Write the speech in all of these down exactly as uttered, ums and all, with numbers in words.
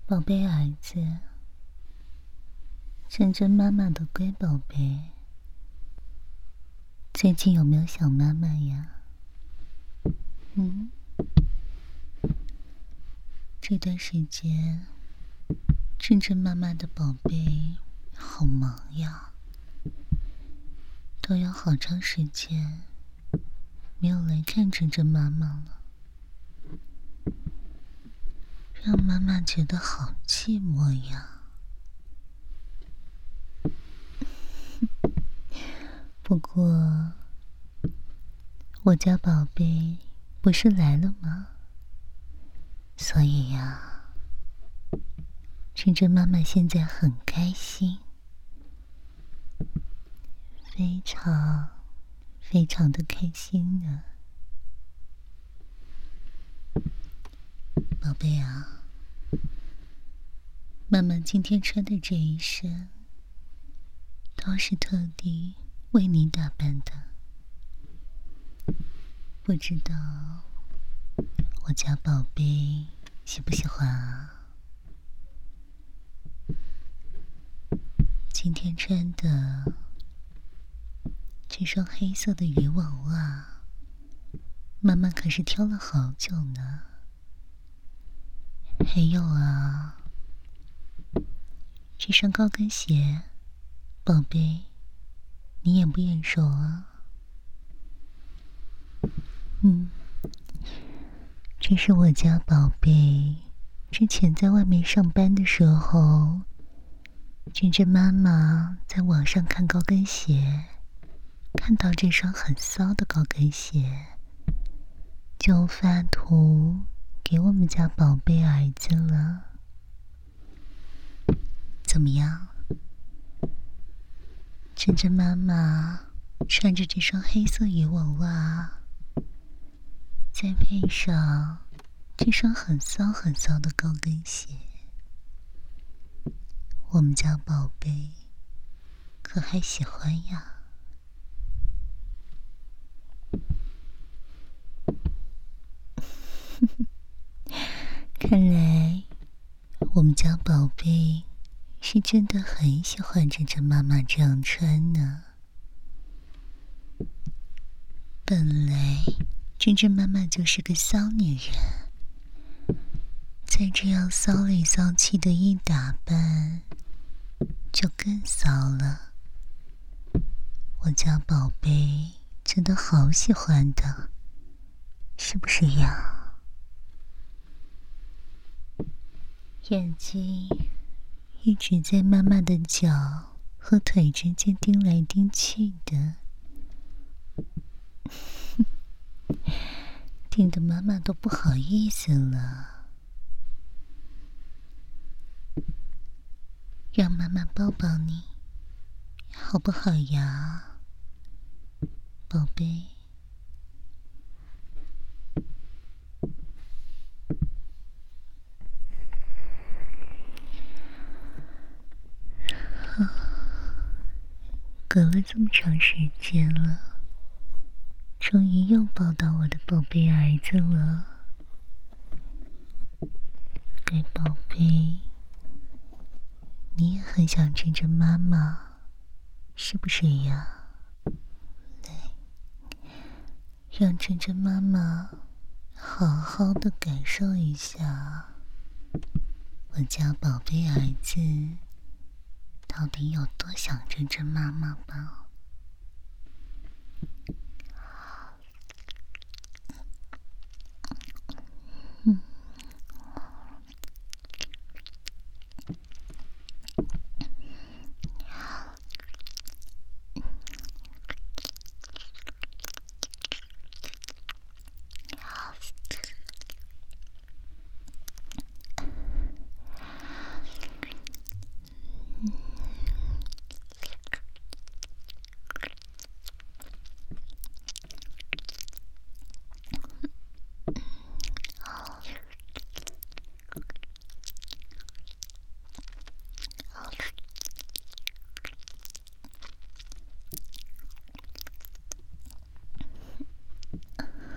宝贝儿子，珍珍妈妈的乖宝贝，最近有没有想妈妈呀？嗯，这段时间，珍珍妈妈的宝贝好忙呀，都有好长时间没有来看珍珍妈妈了，让妈妈觉得好寂寞呀。不过，我家宝贝不是来了吗？所以呀，珍珍妈妈现在很开心，非常非常的开心呢。宝贝啊，妈妈今天穿的这一身都是特地为你打扮的，不知道我家宝贝喜不喜欢啊？今天穿的这双黑色的渔网袜，妈妈可是挑了好久呢。还有啊，这双高跟鞋，宝贝，你眼不眼熟啊？嗯，这是我家宝贝之前在外面上班的时候，珍珍妈妈在网上看高跟鞋，看到这双很骚的高跟鞋，就发图给我们家宝贝儿子了。怎么样？珍珍妈妈穿着这双黑色渔网袜，再配上这双很骚很骚的高跟鞋，我们家宝贝可还喜欢呀？看来我们家宝贝是真的很喜欢珍珍妈妈这样穿呢。本来珍珍妈妈就是个骚女人，再这样骚里骚气的一打扮，就更骚了。我家宝贝真的好喜欢的，是不是呀？眼睛一直在妈妈的脚和腿之间盯来盯去的，盯得妈妈都不好意思了。让妈妈抱抱你，好不好呀，宝贝？隔了这么长时间了，终于又抱到我的宝贝儿子了。乖宝贝，你也很想珍珍妈妈，是不是呀？来，让珍珍妈妈好好的感受一下我家宝贝儿子到底有多想珍珍妈妈吧。嗯，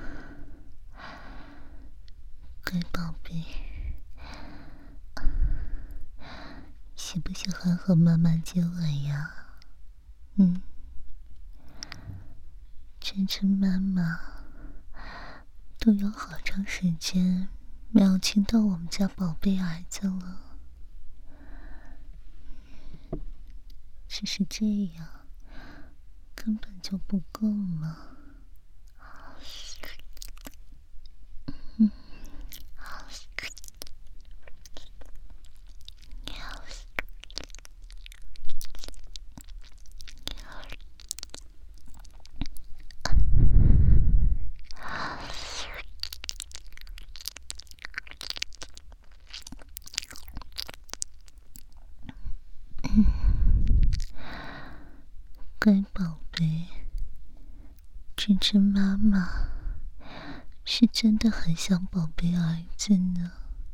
乖宝贝， 喜不喜欢和妈妈接吻呀？嗯，真真妈妈都有好长时间没有亲到我们家宝贝儿子了，只是这样根本就不够嘛。嗯。乖宝贝，真真妈妈是真的很想宝贝儿子呢。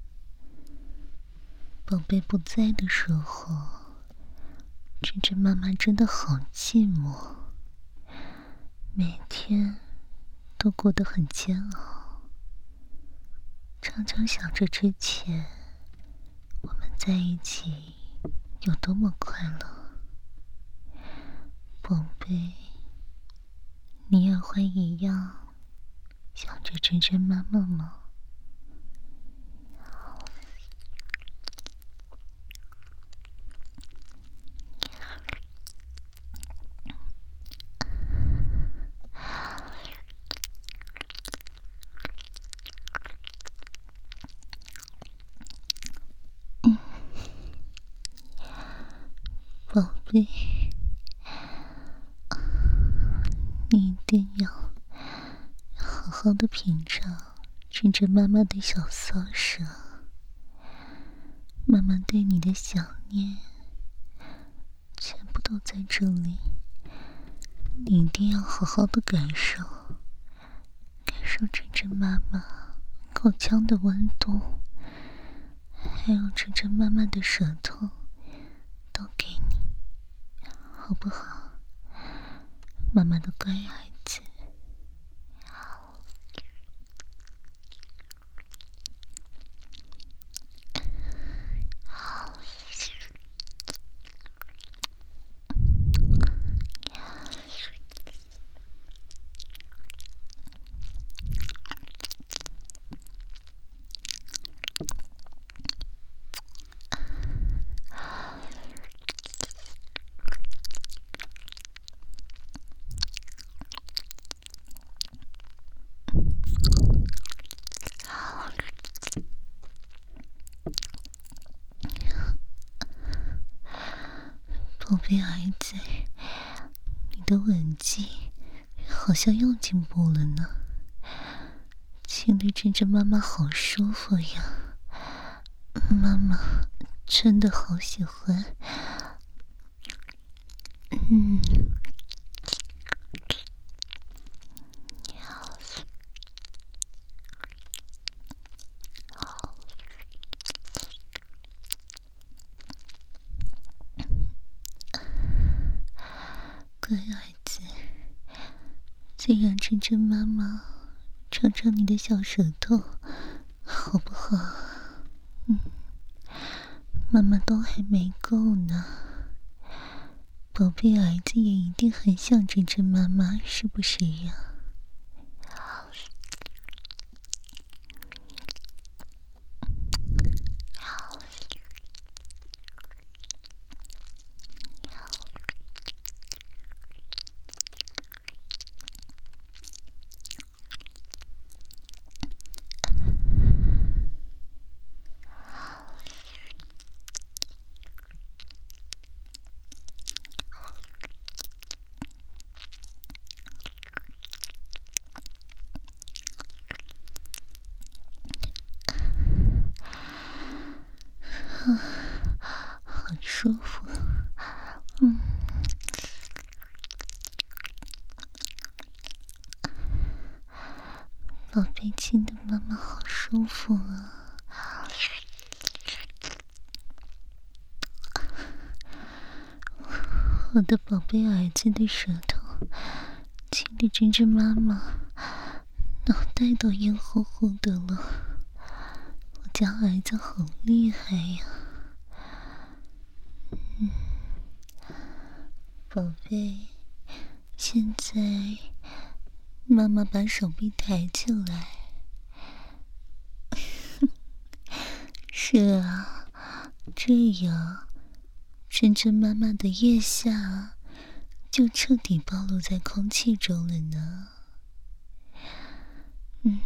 宝贝不在的时候，真真妈妈真的好寂寞，每天都过得很煎熬，常常想着之前我们在一起有多么快乐。宝贝，你也会一样想着真真妈妈吗？嗯，宝贝，你一定要好好的品尝真真妈妈的小骚舌，妈妈对你的想念全部都在这里，你一定要好好的感受，感受真真妈妈口腔的温度，还有真真妈妈的舌头，都给你，好不好？妈妈的乖儿子。宝贝儿子，你的吻技好像又进步了呢，亲得真真妈妈好舒服呀，妈妈真的好喜欢。嗯，乖儿子，再让真真妈妈尝尝你的小舌头，好不好？嗯，妈妈都还没够呢，宝贝儿子也一定很想真真妈妈，是不是呀？好舒服，嗯，宝贝亲的妈妈好舒服啊！我的宝贝儿子的舌头亲的真真妈妈脑袋都晕乎乎的了，我家儿子好厉害呀！ 嗯，宝贝，现在妈妈把手臂抬起来。是啊，这样，真真妈妈的腋下就彻底暴露在空气中了呢。嗯，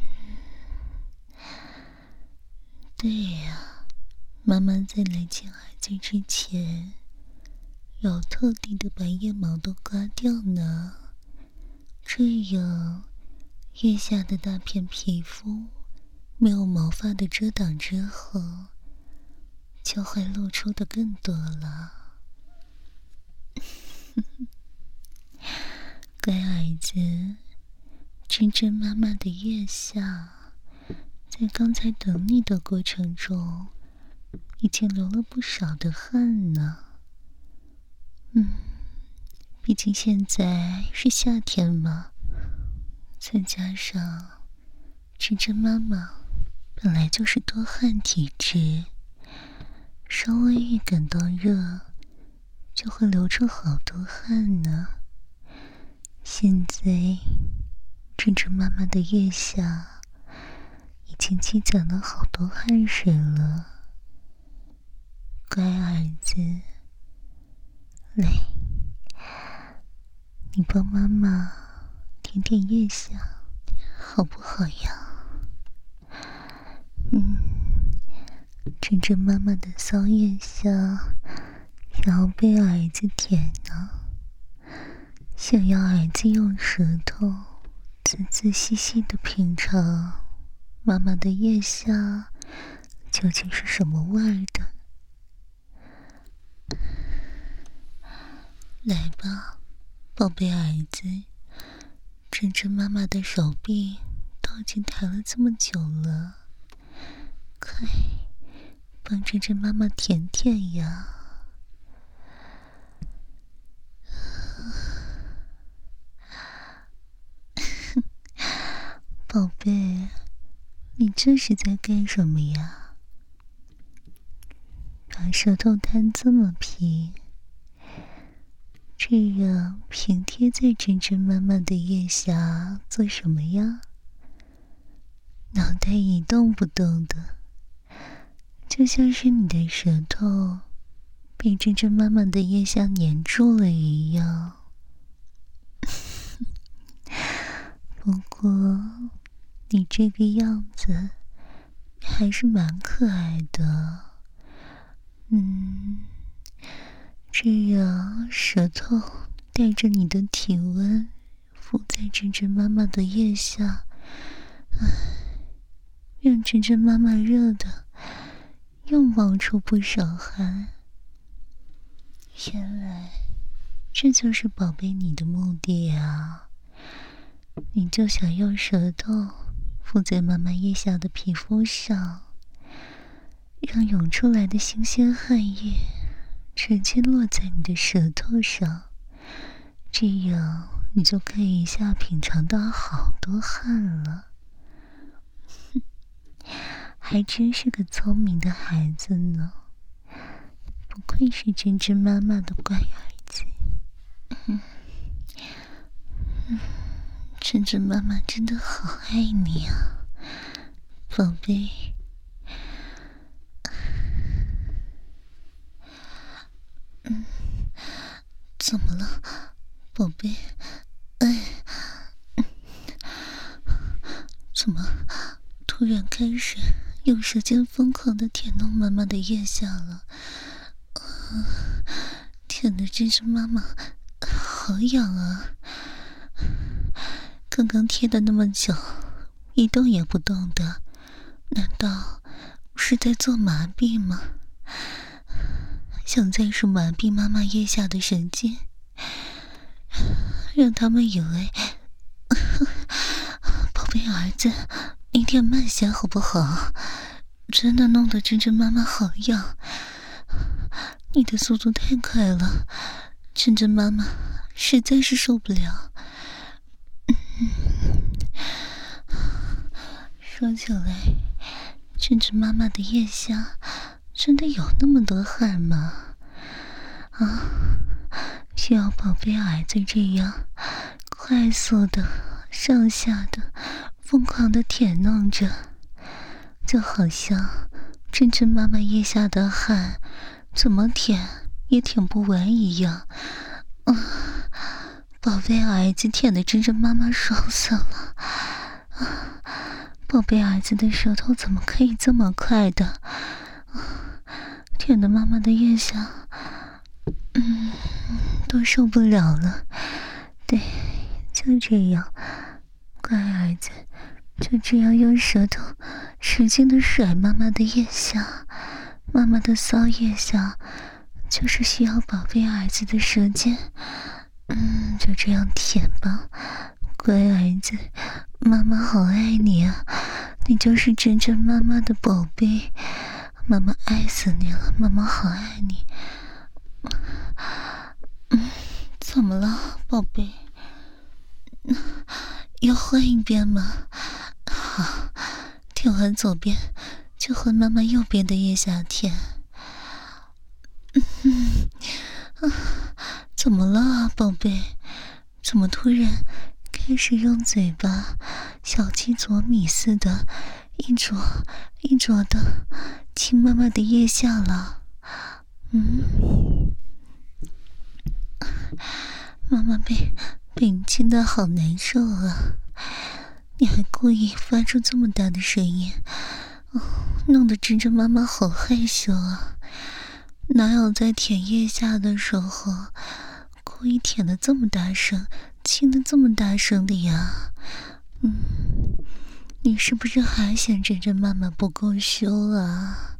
对呀，妈妈在来见儿子之前，有特地的把腋毛都刮掉呢，这样腋下的大片皮肤没有毛发的遮挡之后，就会露出的更多了。乖儿子，真真妈妈的腋下在刚才等你的过程中已经流了不少的汗呢。嗯，毕竟现在是夏天嘛，再加上真真妈妈本来就是多汗体质，稍微一感到热就会流出好多汗呢。现在真真妈妈的腋下已经积攒了好多汗水了，乖儿子，来，你帮妈妈舔舔腋下好不好呀？嗯，真真妈妈的骚腋下想要被儿子舔呢，想要儿子用舌头仔仔细细的品尝妈妈的腋下究竟是什么味儿的。来吧，宝贝儿子，真真妈妈的手臂都已经抬了这么久了，快帮真真妈妈舔舔呀。宝贝，你这是在干什么呀？把舌头摊这么平，这样平贴在真真妈妈的腋下做什么呀？脑袋一动不动的，就像是你的舌头被真真妈妈的腋下粘住了一样。不过你这个样子还是蛮可爱的。嗯，这样舌头带着你的体温附在真真妈妈的腋下，让真真妈妈热的又冒出不少汗。原来这就是宝贝你的目的啊，你就想用舌头附在妈妈腋下的皮肤上，让涌出来的新鲜汗液直接落在你的舌头上，这样你就可以一下品尝到好多汗了。还真是个聪明的孩子呢，不愧是真真妈妈的乖儿子。嗯嗯，真真妈妈真的好爱你啊，宝贝。嗯，怎么了，宝贝？哎，怎么突然开始用舌尖疯狂地舔弄妈妈的腋下了？呃、舔的真是妈妈好痒啊！刚刚贴的那么久，一动也不动的，难道是在做麻痹吗？想再是麻痹妈妈腋下的神经，让他们以为宝贝儿子你点慢些好不好？真的弄得真真妈妈好痒，你的速度太快了，真真妈妈实在是受不了。说起来，真真妈妈的腋下真的有那么多汗吗？ 啊，需要宝贝儿子这样快速的上下的疯狂的舔弄着，就好像真真妈妈腋下的汗怎么舔也舔不完一样。啊，宝贝儿子舔得真真妈妈爽死了。啊，宝贝儿子的舌头怎么可以这么快的？啊，舔得妈妈的腋下嗯，都受不了了。对，就这样，乖儿子，就这样用舌头使劲的甩妈妈的腋下，妈妈的骚腋下，就是需要宝贝儿子的舌尖。嗯，就这样舔吧，乖儿子，妈妈好爱你啊，你就是真正妈妈的宝贝，妈妈爱死你了，妈妈好爱你。嗯，怎么了，宝贝？要换一遍吗？好，舔完左边，就换妈妈右边的腋下舔。嗯，啊，怎么了，宝贝？怎么突然开始用嘴巴小鸡啄米似的，一啄一啄的亲妈妈的腋下了？嗯。妈妈被被你亲得好难受啊！你还故意发出这么大的声音，哦，弄得真真妈妈好害羞啊！哪有在舔腋下的时候故意舔得这么大声，亲得这么大声的呀？嗯，你是不是还嫌真真妈妈不够羞啊？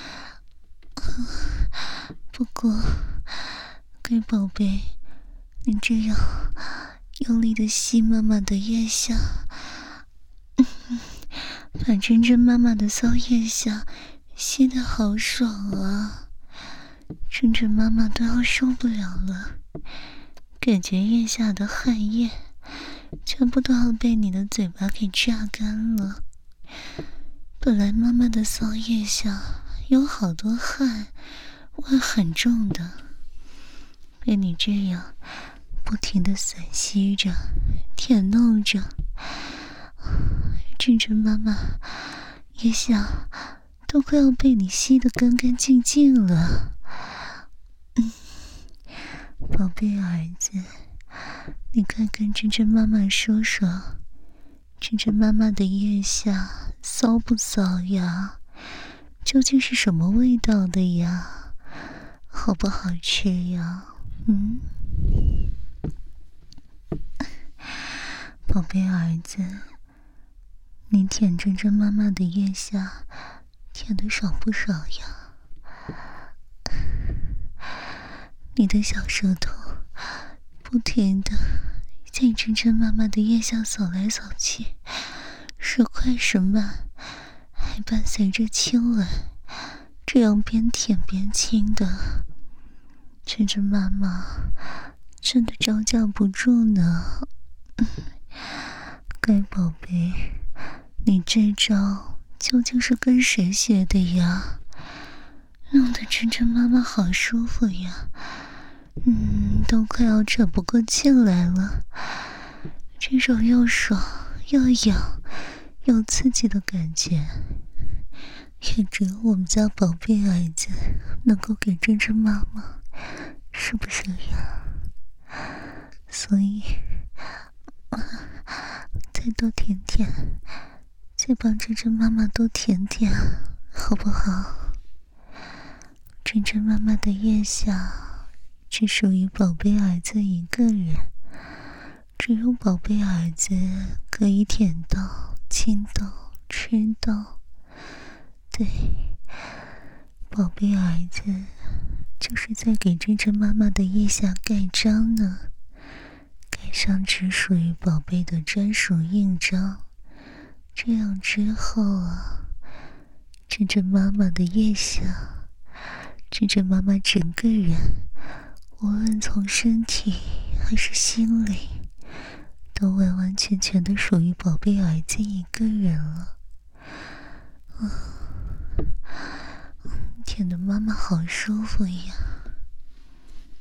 不过，乖宝贝，你这样用力的吸妈妈的腋下，嗯，把真真妈妈的骚腋下吸得好爽啊！真真妈妈都要受不了了，感觉腋下的汗液全部都要被你的嘴巴给榨干了。本来妈妈的骚腋下有好多汗，味很重的，被你这样不停地吮吸着舔弄着，真真妈妈腋下都快要被你吸得干干净净了。嗯，宝贝儿子，你快跟真真妈妈说说，真真妈妈的腋下骚不骚呀？究竟是什么味道的呀？好不好吃呀？嗯，宝贝儿子，你舔真真妈妈的腋下，舔得爽不爽呀？你的小舌头不停地在真真妈妈的腋下扫来扫去，时快时慢，还伴随着亲吻，这样边舔边亲的，真真妈妈真的招架不住呢。乖宝贝，你这招究竟是跟谁学的呀？弄得真真妈妈好舒服呀，嗯，都快要喘不过气来了。这种又爽又痒又刺激的感觉，也只有我们家宝贝儿子能够给真真妈妈，是不是呀？所以，啊，再多舔舔，再帮真真妈妈多舔舔，好不好？真真妈妈的腋下只属于宝贝儿子一个人，只有宝贝儿子可以舔到、亲到、吃到。对，宝贝儿子就是在给真真妈妈的腋下盖章呢，盖上只属于宝贝的专属印章。这样之后啊，真真妈妈的腋下，真真妈妈整个人，无论从身体还是心灵，都完完全全的属于宝贝儿子一个人了。啊，舔得妈妈好舒服呀！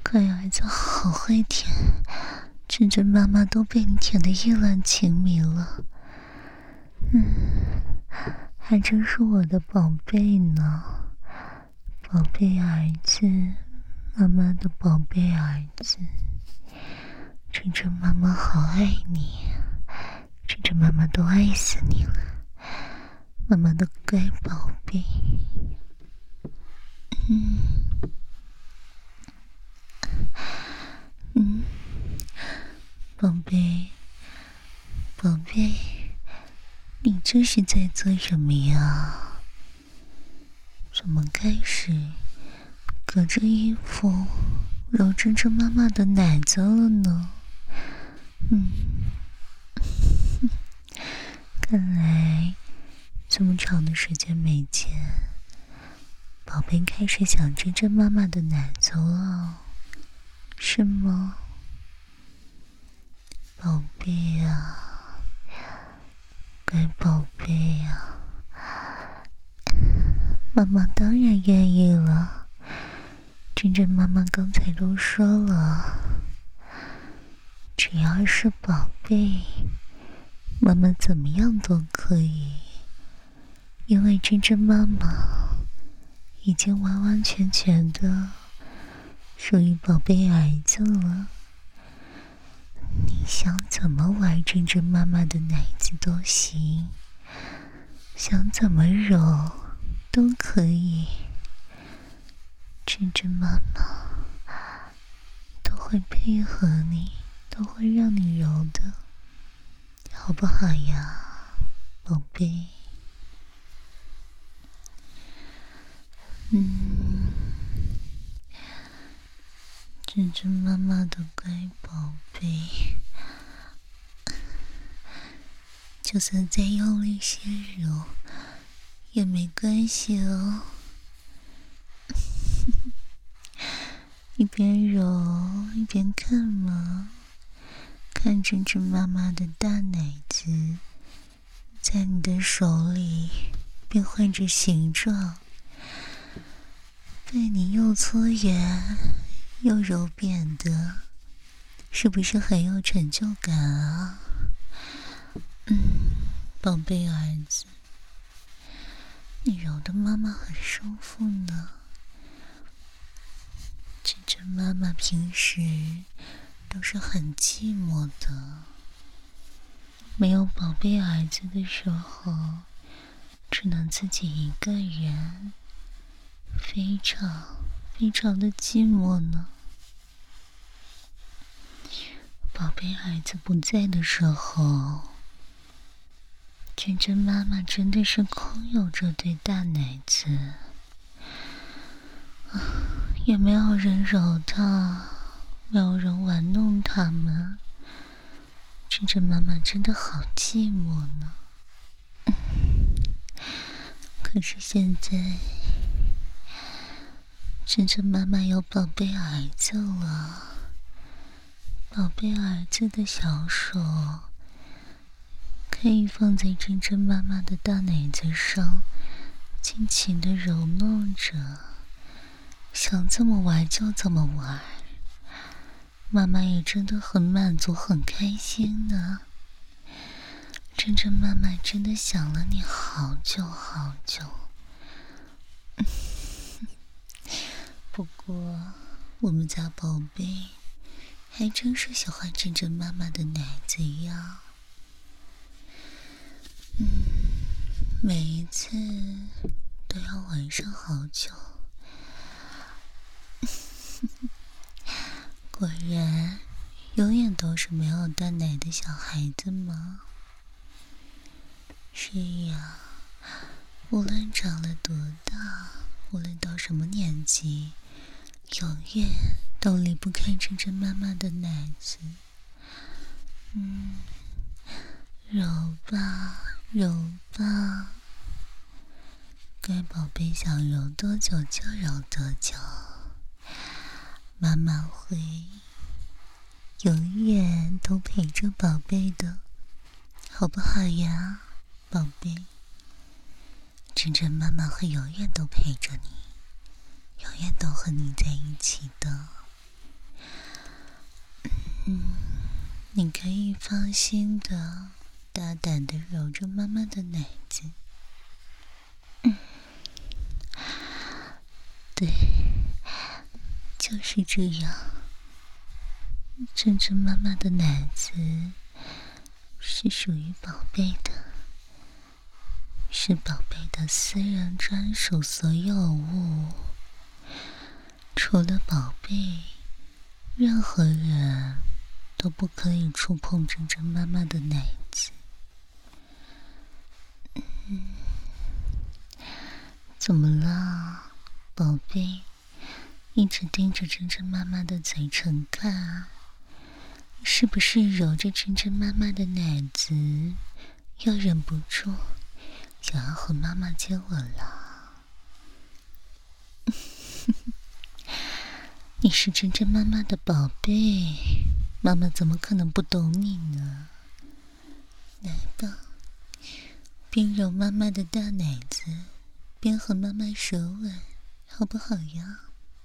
乖儿子好会舔，真真妈妈都被你舔得意乱情迷了。嗯，还真是我的宝贝呢，宝贝儿子，妈妈的宝贝儿子。真真妈妈好爱你，真真妈妈都爱死你了，妈妈的乖宝贝。嗯嗯，宝贝，宝贝，你这是在做什么呀？怎么开始隔着衣服揉真真妈妈的奶子了呢？嗯，看来这么长的时间没见，宝贝开始想真真妈妈的奶子了，是吗？宝贝呀，乖宝贝呀，妈妈当然愿意了。真真妈妈刚才都说了，只要是宝贝，妈妈怎么样都可以，因为真真妈妈已经完完全全的属于宝贝儿子了。你想怎么玩真真妈妈的奶子都行，想怎么揉都可以，真真妈妈都会配合你，都会让你揉的，好不好呀，宝贝？嗯，真真妈妈的乖宝贝，就算再用力些揉也没关系哦。一边揉一边看嘛，看真真妈妈的大奶子在你的手里变换着形状，被你又搓圆又揉扁的，是不是很有成就感啊？嗯，宝贝儿子，你揉的妈妈很舒服呢。真真妈妈平时都是很寂寞的，没有宝贝儿子的时候，只能自己一个人，非常非常的寂寞呢。宝贝儿子不在的时候，真真妈妈真的是空有这对大奶子，也没有人揉它，没有人玩弄它们，真真妈妈真的好寂寞呢。可是现在，真真妈妈有宝贝儿子了，宝贝儿子的小手可以放在真真妈妈的大奶子上，尽情地揉弄着，想怎么玩就怎么玩，妈妈也真的很满足很开心呢。真真妈妈真的想了你好久好久。不过我们家宝贝还真是喜欢真真妈妈的奶子呀。嗯，每一次都要玩上好久。果然永远都是没有断奶的小孩子吗？是呀，无论长了多大，无论到什么年纪，永远都离不开真真妈妈的奶子。嗯，揉吧揉吧，乖宝贝想揉多久就揉多久，妈妈会永远都陪着宝贝的，好不好呀，宝贝？真真妈妈会永远都陪着你，永远都和你在一起的。 嗯，你可以放心的、大胆的揉着妈妈的奶子。嗯，对，就是这样。真正妈妈的奶子是属于宝贝的，是宝贝的私人专属所有物。除了宝贝，任何人都不可以触碰真正妈妈的奶子。嗯，怎么了，宝贝？一直盯着真正妈妈的嘴唇看啊，是不是揉着真正妈妈的奶子，又忍不住想要和妈妈接吻了？你是真正妈妈的宝贝，妈妈怎么可能不懂你呢？来吧，边揉妈妈的大奶子，边和妈妈舌吻，好不好呀？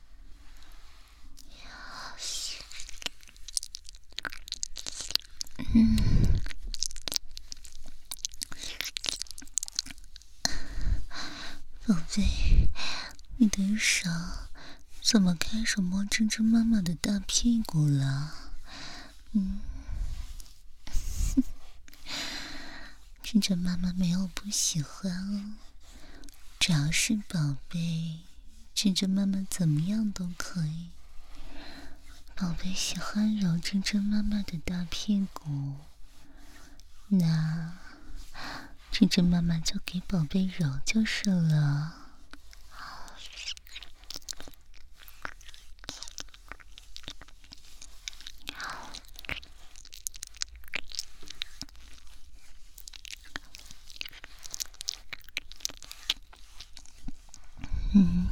嗯，宝贝，你的手怎么开始摸真正妈妈的大屁股了？嗯，真正妈妈没有不喜欢哦，只要是宝贝，真正妈妈怎么样都可以。宝贝喜欢揉真正妈妈的大屁股，那真正妈妈就给宝贝揉就是了。嗯，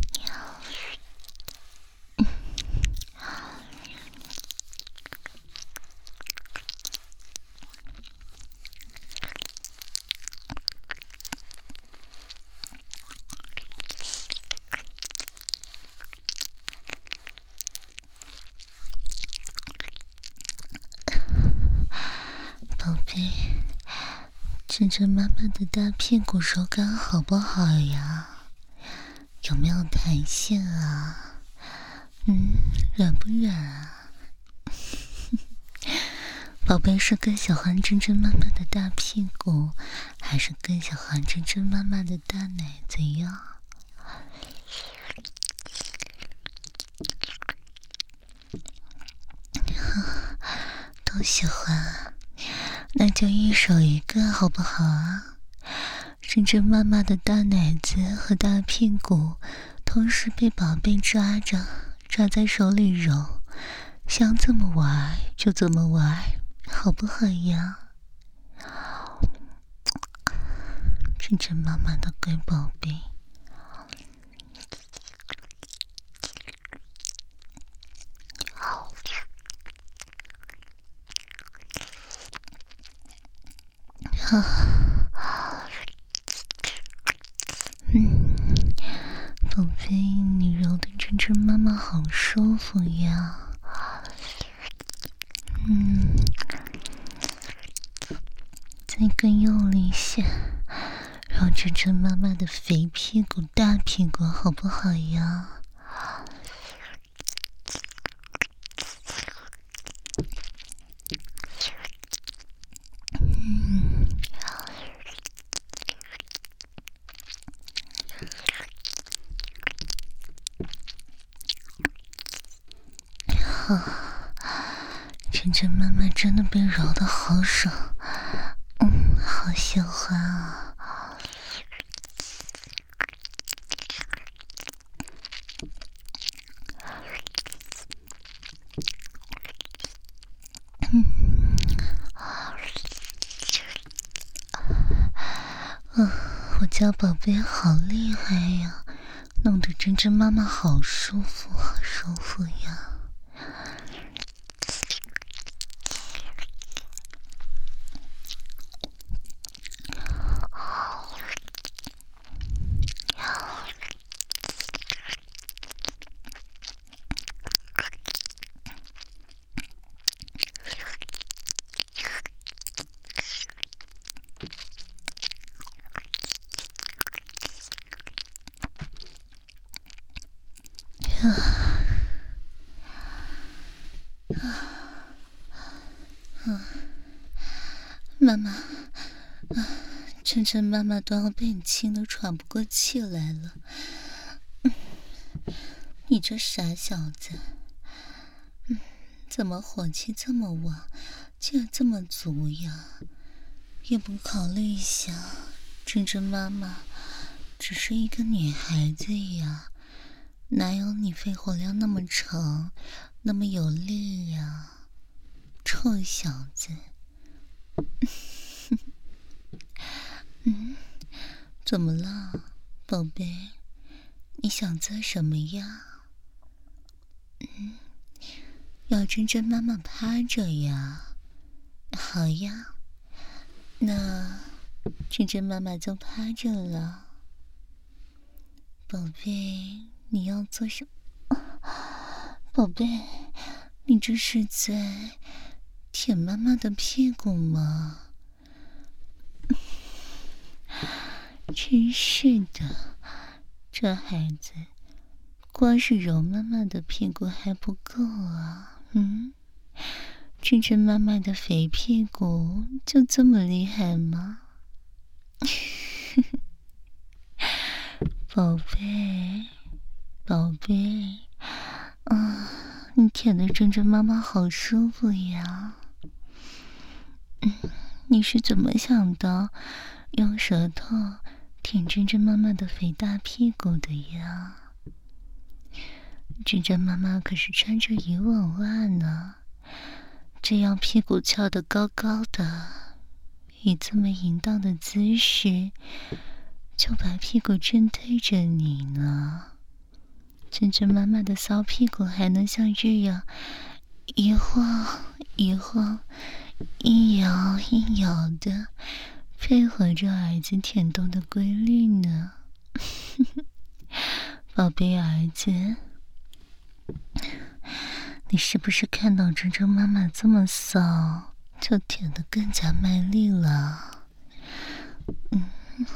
宝贝，真正妈妈的大屁股手感好不好呀？有没有弹性啊？嗯，软不软啊？宝贝是更喜欢真正妈妈的大屁股，还是更喜欢真正妈妈的大奶子呀？都喜欢啊，那就一手一个好不好啊？真正妈妈的大奶子和大屁股同时被宝贝抓着，抓在手里揉，想怎么玩就怎么玩，好不好呀？真正妈妈的乖宝贝。啊，嗯，宝贝，你揉的真正妈妈好舒服呀。嗯，再更用力些，揉真正妈妈的肥屁股、大屁股，好不好呀？嗯，好，真正妈妈真的被揉得好爽，嗯，好喜欢啊。嗯，嗯，我家宝贝好厉害呀，弄得真真妈妈好舒服，好舒服呀。 妈妈，啊，晨晨妈妈都要被你亲得喘不过气来了。嗯，你这傻小子，嗯，怎么火气这么旺，劲儿这么足呀？也不考虑一下，晨晨妈妈只是一个女孩子呀，哪有你肺活量那么长，那么有力呀？臭小子！嗯，怎么了，宝贝？你想做什么呀？嗯，要真真妈妈趴着呀。好呀，那真真妈妈就趴着了。宝贝，你要做什么？宝贝，你这是在舔妈妈的屁股吗？真是的，这孩子光是揉妈妈的屁股还不够啊！嗯，真真妈妈的肥屁股就这么厉害吗？宝贝，宝贝，啊，你舔的真真妈妈好舒服呀！嗯，你是怎么想的？用舌头舔真真妈妈的肥大屁股的呀？真真妈妈可是穿着渔网袜呢，这样屁股翘得高高的，以这么淫荡的姿势，就把屁股正对着你呢。真真妈妈的骚屁股还能像这样一晃一晃，一摇一摇的，配合着儿子舔动的规律呢。宝贝儿子，你是不是看到真真妈妈这么骚，就舔得更加卖力了？嗯，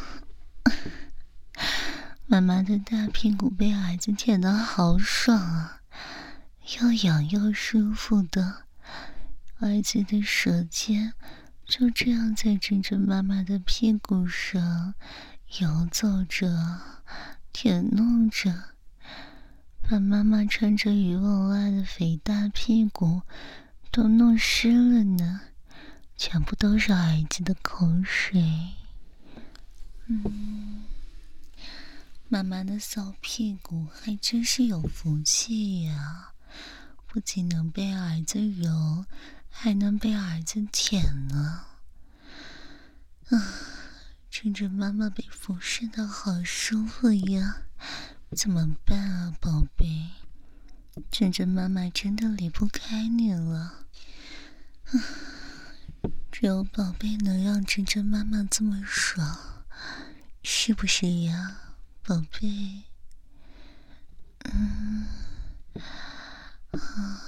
妈妈的大屁股被儿子舔得好爽啊，又痒又舒服的。儿子的舌尖就这样在真真妈妈的屁股上游走着，舔弄着，把妈妈穿着渔网袜的肥大屁股都弄湿了呢，全部都是儿子的口水。嗯，妈妈的骚屁股还真是有福气呀，不仅能被儿子揉，还能被儿子舔呢。啊，真真妈妈被服侍的好舒服呀，怎么办啊，宝贝？真真妈妈真的离不开你了。啊，只有宝贝能让真真妈妈这么爽，是不是呀，宝贝？嗯，啊，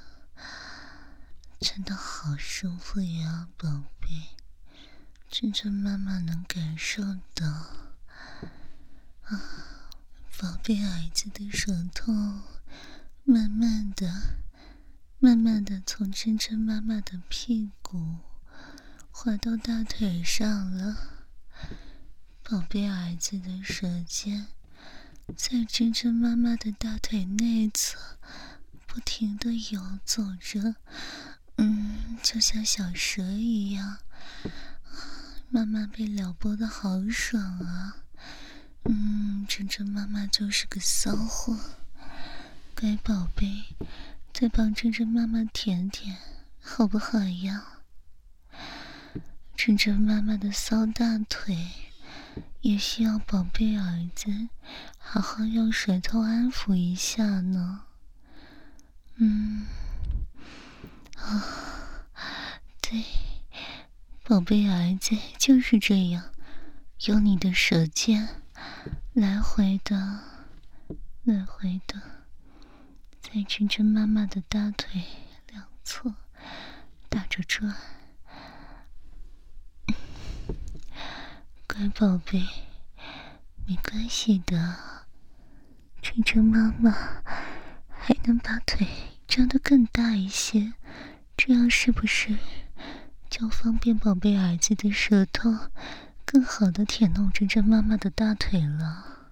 真的好舒服呀，宝贝。真真妈妈能感受到，啊，宝贝儿子的舌头慢慢的、慢慢的从真真妈妈的屁股滑到大腿上了。宝贝儿子的舌尖在真真妈妈的大腿内侧不停的游走着，嗯，就像小蛇一样。妈妈被撩拨的好爽啊！嗯，真真妈妈就是个骚货，乖宝贝，再帮真真妈妈舔舔，好不好呀？真真妈妈的骚大腿也需要宝贝儿子好好用舌头安抚一下呢。嗯，啊，对。宝贝儿子就是这样，用你的舌尖来回的、来回的，在真真妈妈的大腿两侧打着转。乖宝贝，没关系的，真真妈妈还能把腿张得更大一些，这样是不是就方便宝贝儿子的舌头更好地舔弄着这妈妈的大腿了？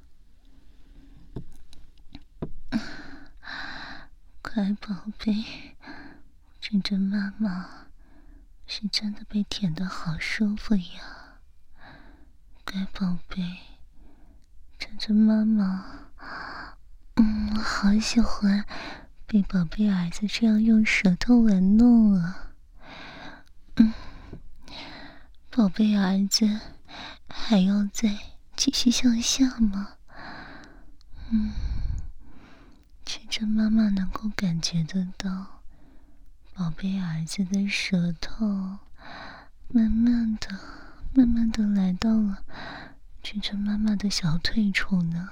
乖宝贝，真真妈妈是真的被舔得好舒服呀！乖宝贝，真真妈妈，嗯，好喜欢被宝贝儿子这样用舌头玩弄啊！嗯，宝贝儿子还要再继续向下吗？嗯，真真妈妈能够感觉得到，宝贝儿子的舌头慢慢的、慢慢的来到了真真妈妈的小腿处呢。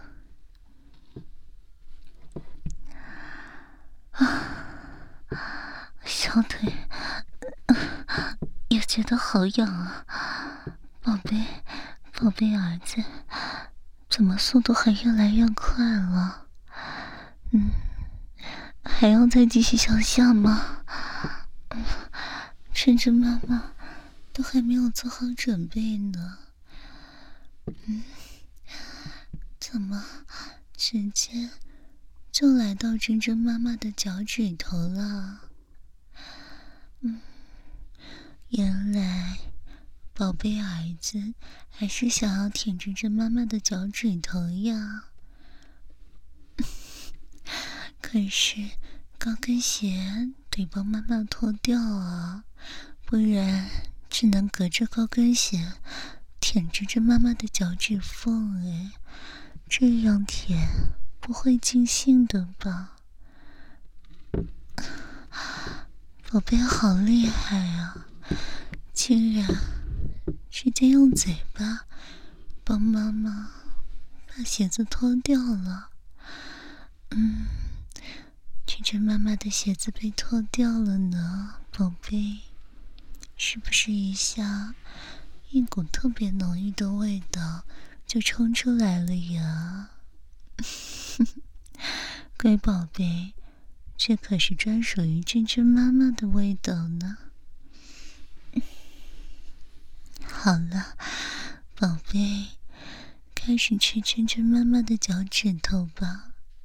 啊，小腿也觉得好痒啊！宝贝，宝贝儿子，怎么速度还越来越快了？嗯，还要再继续向下吗？嗯，真真妈妈都还没有做好准备呢。嗯，怎么直接就来到真真妈妈的脚趾头了？嗯，原来宝贝儿子还是想要舔真真妈妈的脚趾头呀。可是高跟鞋得帮妈妈脱掉啊，不然只能隔着高跟鞋舔着这妈妈的脚趾缝。哎，这样舔不会尽兴的吧？宝贝好厉害啊，竟然直接用嘴巴帮妈妈把鞋子脱掉了。嗯，真真妈妈的鞋子被脱掉了呢，宝贝，是不是一下一股特别浓郁的味道就冲出来了呀？乖宝贝，这可是专属于真真妈妈的味道呢。好了，宝贝，开始吃真真妈妈的脚趾头吧。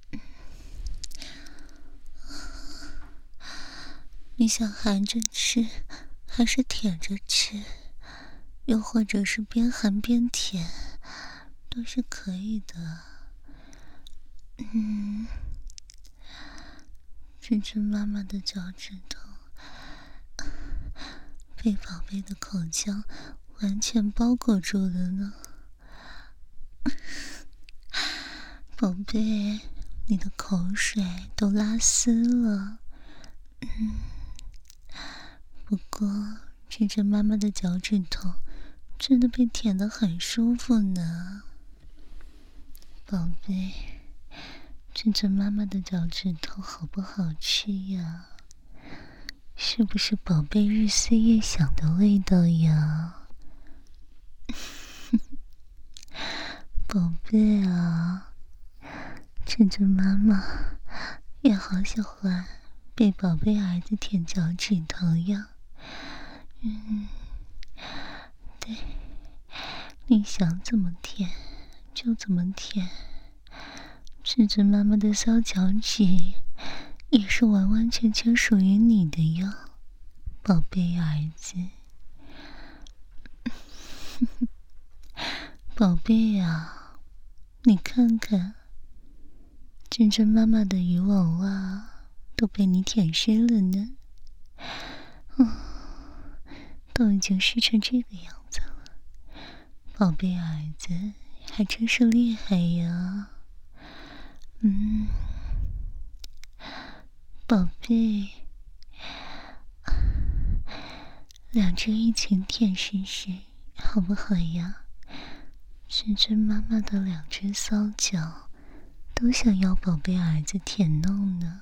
你想含着吃，还是舔着吃？又或者是边含边舔，都是可以的。嗯，真真妈妈的脚趾头被宝贝的口腔完全包裹住了呢。宝贝，你的口水都拉丝了。嗯，不过真真妈妈的脚趾头真的被舔得很舒服呢。宝贝，真真妈妈的脚趾头好不好吃呀？是不是宝贝日思夜想的味道呀？宝贝啊，真真妈妈也好喜欢被宝贝儿子舔脚趾头呀。嗯，对，你想怎么舔就怎么舔，真真妈妈的小脚趾也是完完全全属于你的哟，宝贝儿子。宝贝啊，你看看，真真妈妈的渔网袜都被你舔湿了呢。嗯，都已经湿成这个样子了，宝贝儿子还真是厉害呀。嗯，宝贝，两只一起舔试试好不好呀？真真妈妈的两只骚脚都想要宝贝儿子舔弄呢。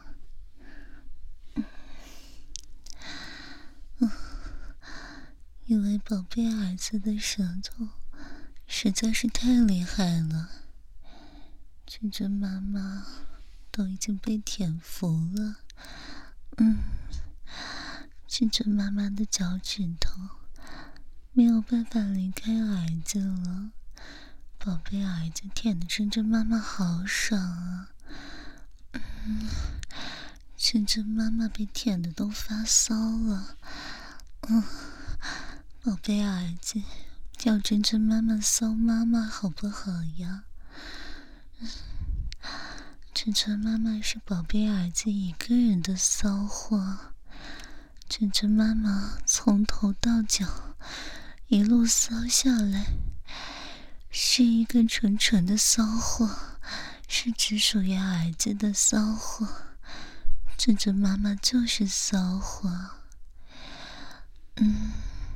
嗯，因为宝贝儿子的舌头实在是太厉害了，真真妈妈都已经被舔服了。嗯，趁着妈妈的脚趾头没有办法离开儿子了，宝贝儿子舔的真真妈妈好爽啊！嗯，趁着妈妈被舔的都发骚了，嗯，宝贝儿子叫真真妈妈骚妈妈好不好呀？嗯，真真妈妈是宝贝儿子一个人的骚货，真真妈妈从头到脚一路骚下来，是一个纯纯的骚货，是只属于儿子的骚货。真真妈妈就是骚货。嗯，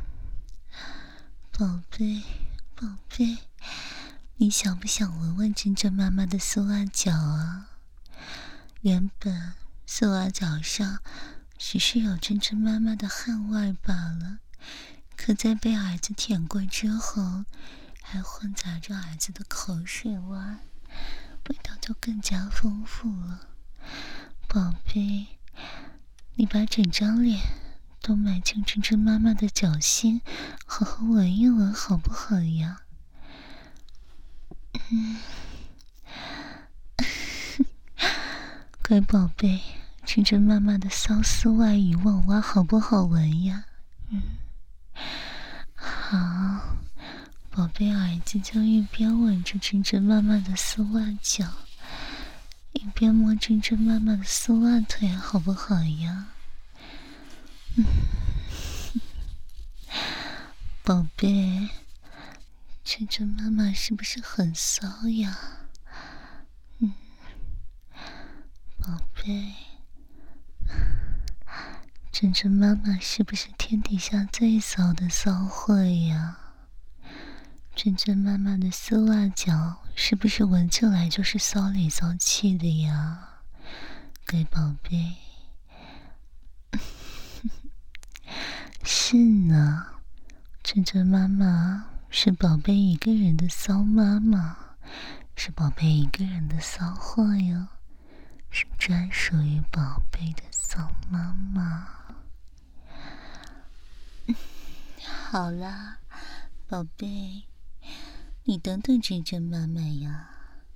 宝贝，宝贝，你想不想闻闻真真妈妈的丝袜脚啊？原本丝袜脚上只是有真真妈妈的汗味罢了，可在被儿子舔过之后，还混杂着儿子的口水味，味道就更加丰富了。宝贝，你把整张脸都埋进真真妈妈的脚心，好好闻一闻好不好呀？嗯，乖宝贝，真真妈妈的骚丝袜与网袜好不好闻呀？嗯，好，宝贝儿子就一边吻着真真妈妈的丝袜脚，一边摸真真妈妈的丝袜腿，好不好呀？嗯，宝贝，真真妈妈是不是很骚呀？嗯，宝贝，真真妈妈是不是天底下最骚的骚货呀？真真妈妈的丝袜脚是不是闻起来就是骚里骚气的呀？乖宝贝，是呢，真真妈妈是宝贝一个人的骚妈妈，是宝贝一个人的骚货哟，是专属于宝贝的骚妈妈。好啦，宝贝，你等等真真妈妈呀。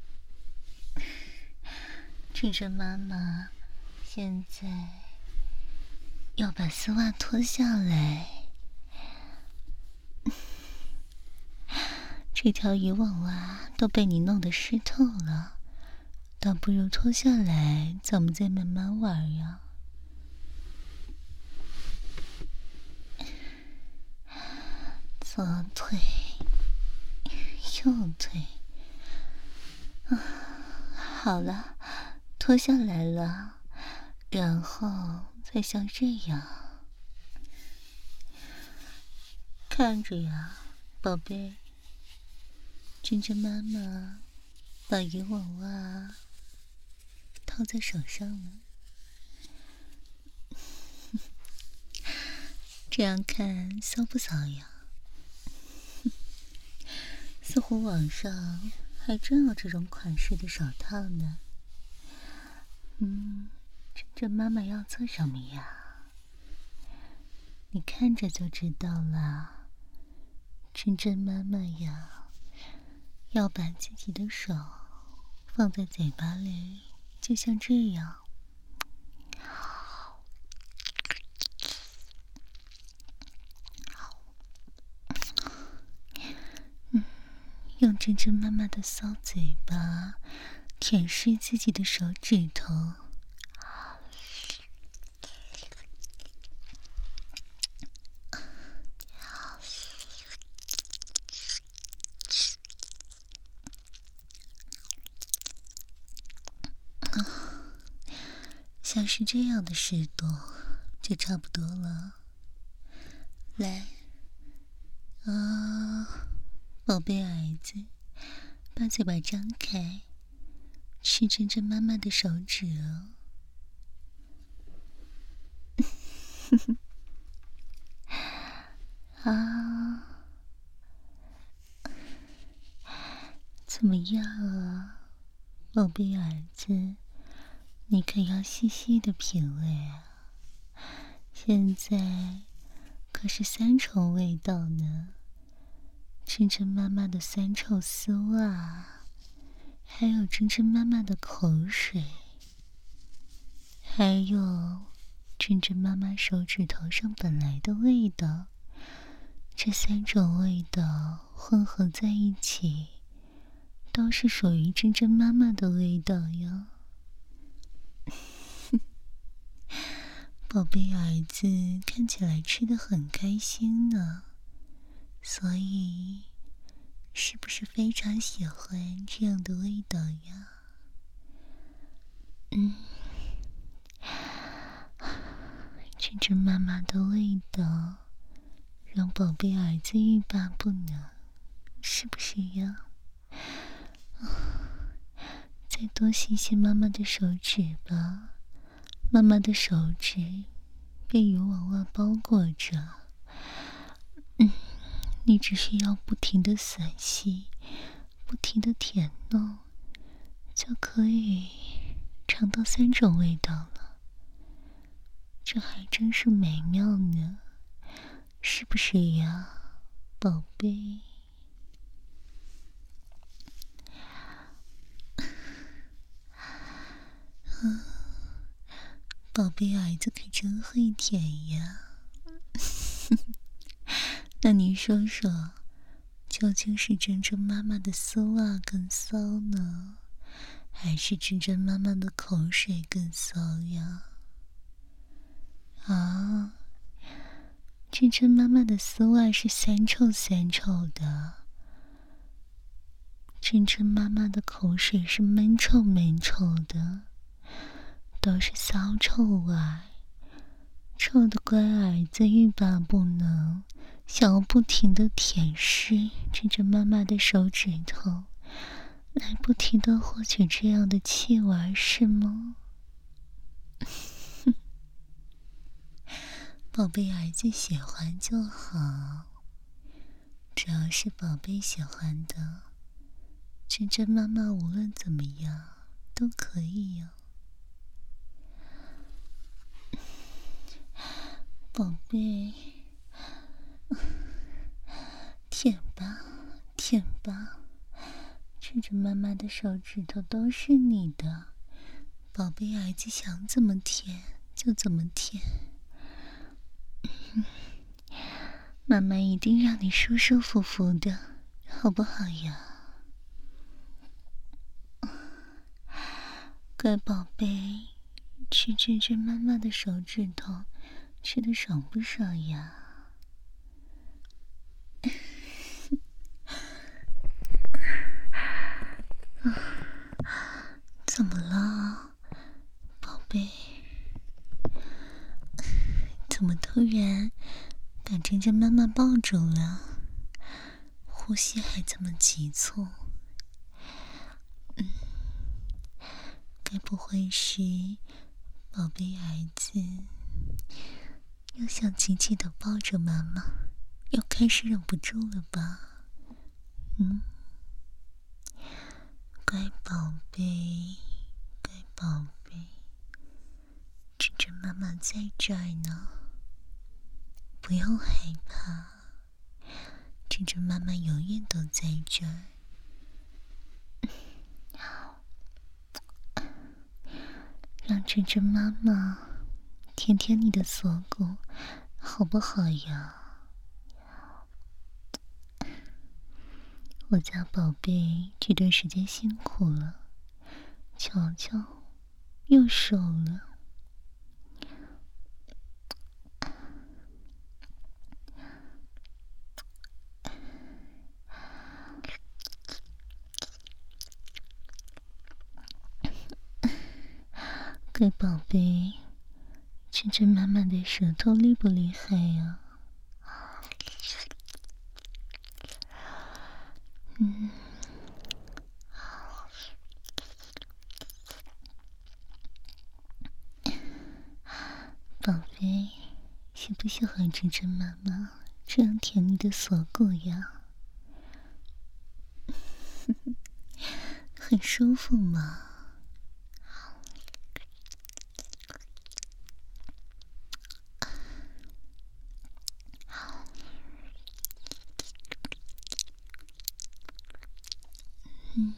真真妈妈现在要把丝袜脱下来，这条渔网袜都被你弄得湿透了，倒不如脱下来，咱们再慢慢玩呀。左腿，右腿，啊，好了，脱下来了，然后再像这样，看着呀，宝贝。真真妈妈把渔网袜套在手上了，这样看骚不骚呀？似乎网上还真有这种款式的手套呢。嗯，真真妈妈要做什么呀？你看着就知道了。真真妈妈呀，要把自己的手放在嘴巴里，就像这样。嗯，用真真妈妈的骚嘴巴舔舐自己的手指头。像是这样的湿度就差不多了。来，啊，宝贝儿子，把嘴巴张开，吃真真妈妈的手指哦。啊，怎么样啊，宝贝儿子？ 你可要细细的品味啊！现在可是三重味道呢，真真妈妈的酸臭丝袜，还有真真妈妈的口水，还有真真妈妈手指头上本来的味道，这三种味道混合在一起，都是属于真真妈妈的味道呀。宝贝儿子看起来吃得很开心呢，所以是不是非常喜欢这样的味道呀？嗯，真真妈妈的味道让宝贝儿子欲罢不能，是不是呀？再多洗洗妈妈的手指吧。妈妈的手指被渔网袜包裹着，嗯，你只需要不停的吮吸，不停的舔弄，就可以尝到三种味道了。这还真是美妙呢，是不是呀，宝贝？嗯，宝贝儿子可真会舔呀。那你说说，究竟是真真妈妈的丝袜更骚呢，还是真真妈妈的口水更骚呀？啊，真真妈妈的丝袜是酸臭酸臭的，真真妈妈的口水是闷臭闷臭的，都是骚臭味，臭的乖儿子欲罢不能，想要不停的舔舐真真妈妈的手指头，来不停的获取这样的气味，是吗？宝贝儿子喜欢就好，只要是宝贝喜欢的，真真妈妈无论怎么样都可以哟。宝贝，舔吧，舔吧，真真妈妈的手指头都是你的，宝贝儿子想怎么舔就怎么舔。妈妈一定让你舒舒服服的，好不好呀？乖宝贝，吃真真妈妈的手指头，吃的爽不爽呀？怎么了，宝贝？怎么突然把真真妈妈抱住了？呼吸还这么急促？嗯，该不会是宝贝儿子又想紧紧的抱着妈妈，又开始忍不住了吧？嗯，乖宝贝，乖宝贝，真真妈妈在这儿呢，不用害怕，真真妈妈永远都在这儿。让真真妈妈舔舔你的锁骨，好不好呀？我家宝贝这段时间辛苦了，瞧瞧，又瘦了。乖宝贝，真真妈妈的舌头厉不厉害呀？嗯，宝贝，喜不喜欢真真妈妈这样舔你的锁骨呀？很舒服吗？ 嗯，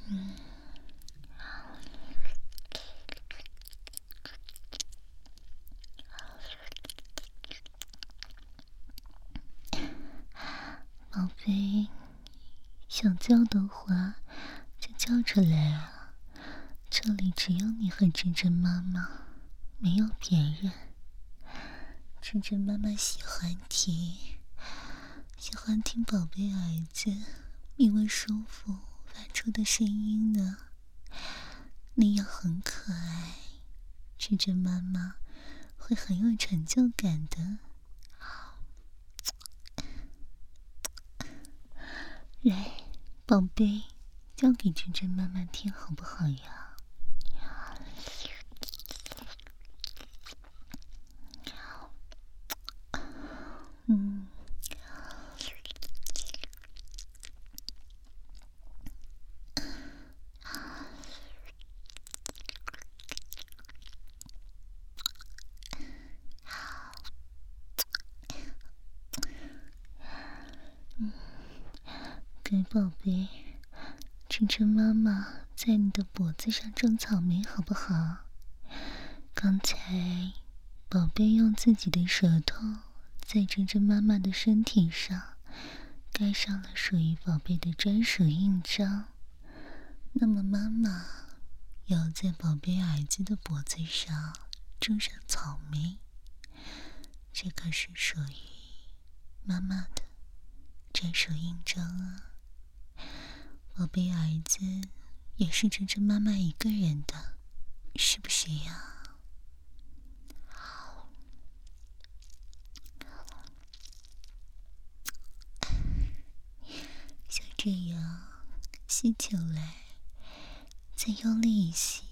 宝贝，想叫的话就叫出来啊！这里只有你和珍珍妈妈，没有别人。珍珍妈妈喜欢听，喜欢听宝贝儿子因为舒服发出的声音呢。那样很可爱，珍珍妈妈会很有成就感的。来，宝贝，叫给珍珍妈妈听好不好呀？嗯，给宝贝，珍珍妈妈在你的脖子上种草莓好不好？刚才宝贝用自己的舌头在珍珍妈妈的身体上盖上了属于宝贝的专属印章，那么妈妈要在宝贝儿子的脖子上种上草莓，这可是属于妈妈的专属印章啊！宝贝儿子也是珍珍妈妈一个人的，是不是呀？像这样吸起来，再用力一吸，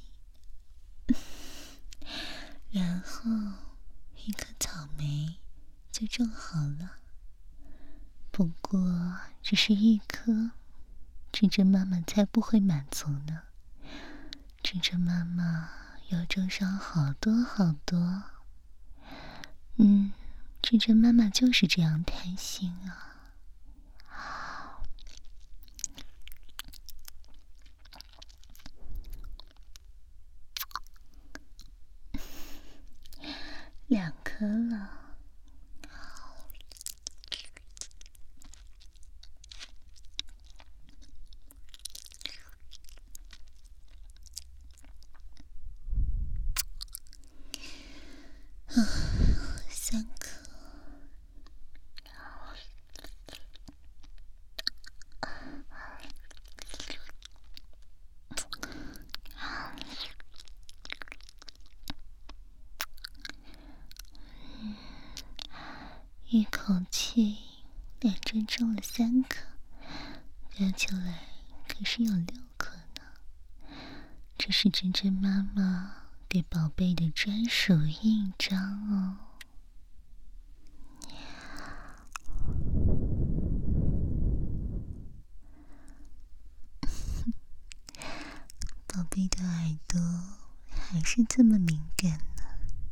然后一颗草莓就种好了。不过只是一颗，珍珍妈妈才不会满足呢。珍珍妈妈要种上好多好多。嗯，珍珍妈妈就是这样贪心啊。两颗了。啊，三颗。一口气两针中了三颗，加起来可是有六颗呢。这是珍珍妈妈给宝贝的专属印章哦。宝贝的耳朵还是这么敏感呢。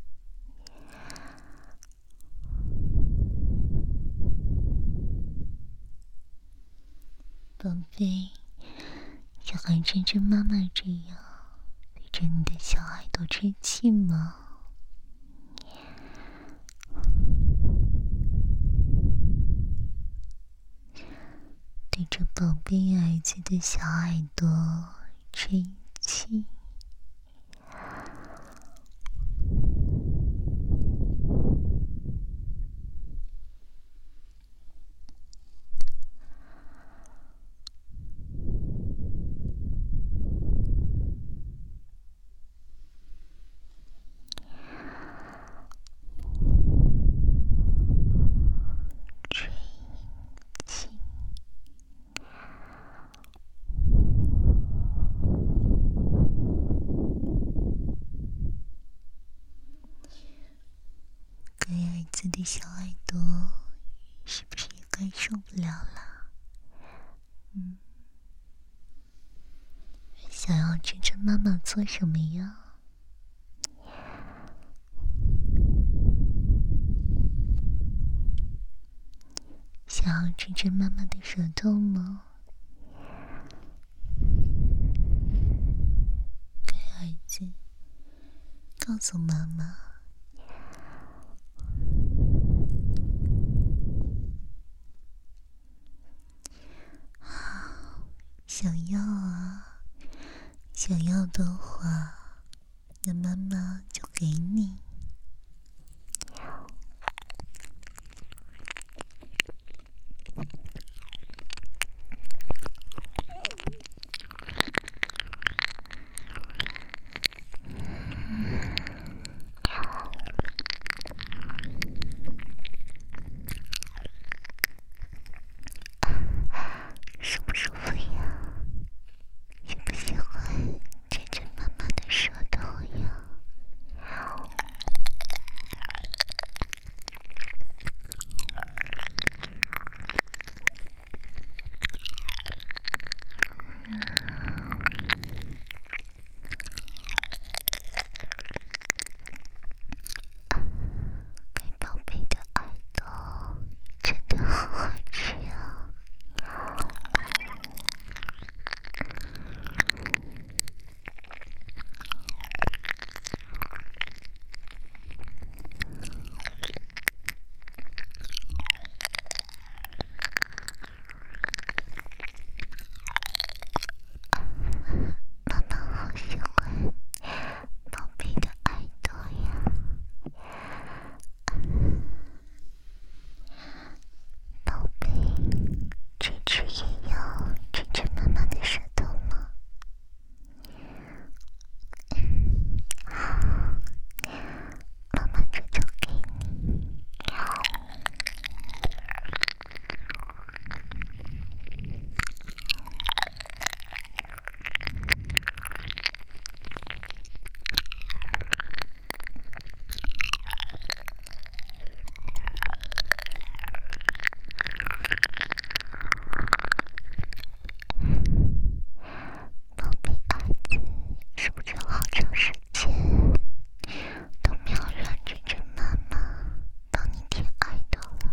宝贝，想和珍珍妈妈这样对着你的小耳朵吹气吗？对着宝贝儿子的小耳朵吹气。自己的小耳朵是不是也快受不了了？嗯，想要珍珍妈妈做什么呀？想要珍珍妈妈的舌头吗？ 诉妈妈。想要啊，想要的话，那妈妈就给你。舒不舒服呀？喜不喜欢牵着妈妈的舌头呀？给宝贝的耳朵真的好好吃啊！妈妈好喜欢宝贝的耳朵呀！宝贝，这只也要牵着妈妈的舌头吗？妈妈这就给你。宝贝儿子是不是好长时间都没有让真真妈妈帮你舔耳朵了？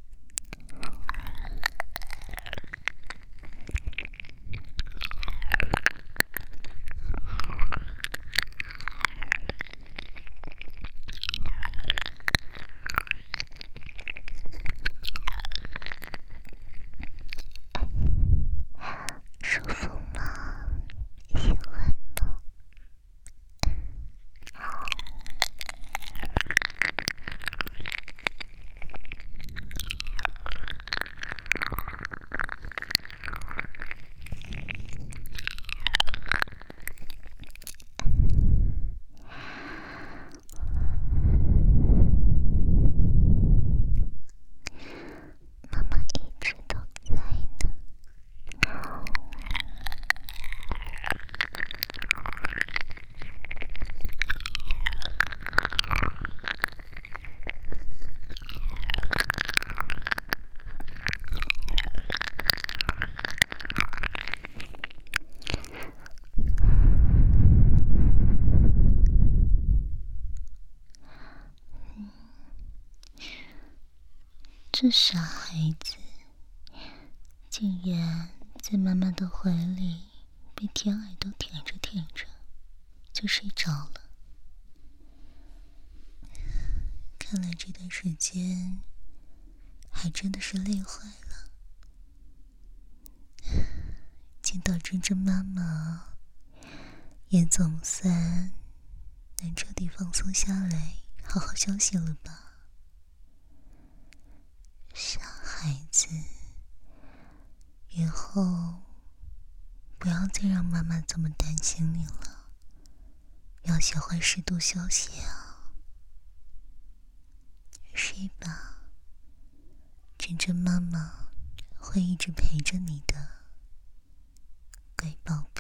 舒服吗？喜欢吗？妈妈一直都在呢。这傻孩子，竟然在妈妈的怀里被舔耳朵舔着舔着就睡着了。看来这段时间还真的是累坏了。见到真真妈妈，也总算能彻底放松下来，好好休息了吧。傻孩子，以后不要再让妈妈这么担心你了，要学会适度休息啊。睡吧，真真妈妈会一直陪着你的，乖宝